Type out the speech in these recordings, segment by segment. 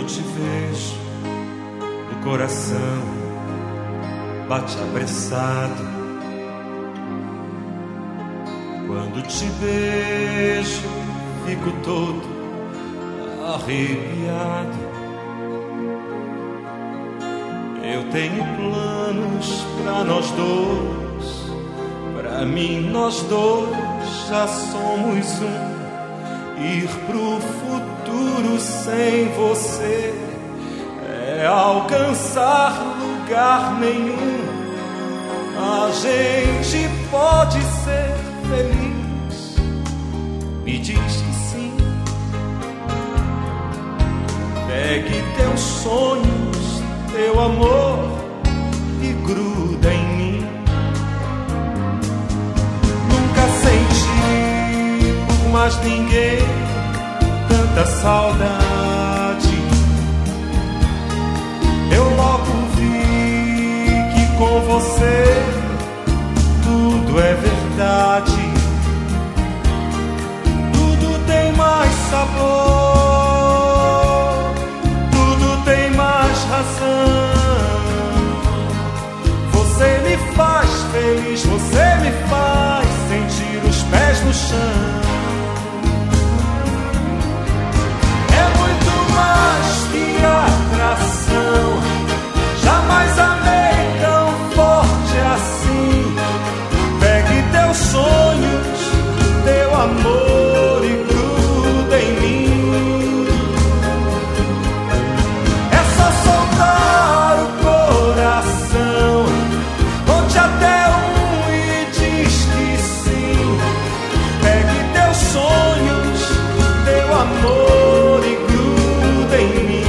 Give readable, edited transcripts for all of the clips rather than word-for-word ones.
te vejo, o coração bate apressado. Quando te beijo, fico todo arrepiado. Eu tenho planos pra nós dois. Pra mim, nós dois já somos um. Ir pro futuro sem você é alcançar lugar nenhum. A gente pode ser feliz. Me diz que sim. Pegue teus sonhos, teu amor e gruda em mim. Nunca senti por mais ninguém tanta saudade. Eu logo vi que com você tudo é verdade. Tudo tem mais sabor, tudo tem mais razão. Você me faz feliz, você me faz sentir os pés no chão. É muito mais que atração. Jamais amei tão forte assim. Pegue teus sonhos, teu amor e gruda em mim. É só soltar o coração. Conte até um e diz que sim. Pegue teus sonhos, teu amor e gruda em mim.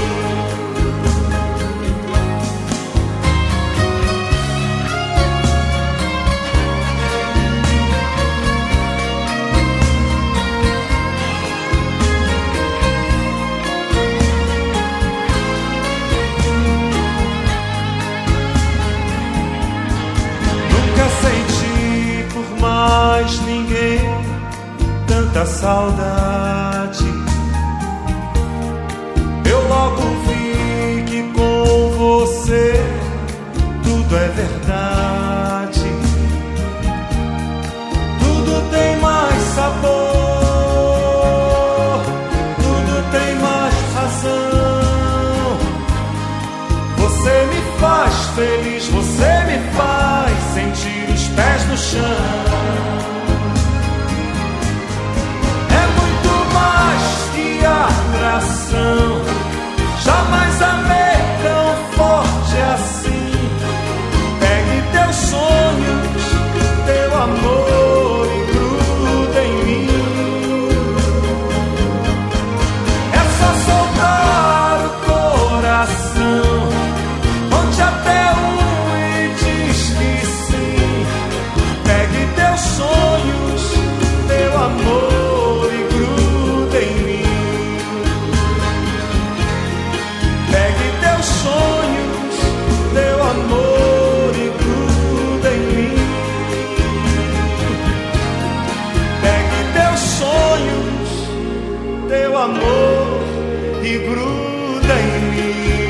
Nunca senti por mais ninguém tanta saudade. Eu logo vi que com você tudo é verdade. Tudo tem mais sabor, tudo tem mais razão. Você me faz feliz, você me faz sentir os pés no chão. É muito mais que atração. Jamais amei tão forte assim. Pegue teus sonhos, teu amor e gruda em mim. É só soltar o coração. Conte até um e diz que sim. Pegue teus sonhos, teu amor e gruda em mim. Pegue teus sonhos, teu amor e gruda em mim. Pegue teus sonhos, teu amor e gruda em mim.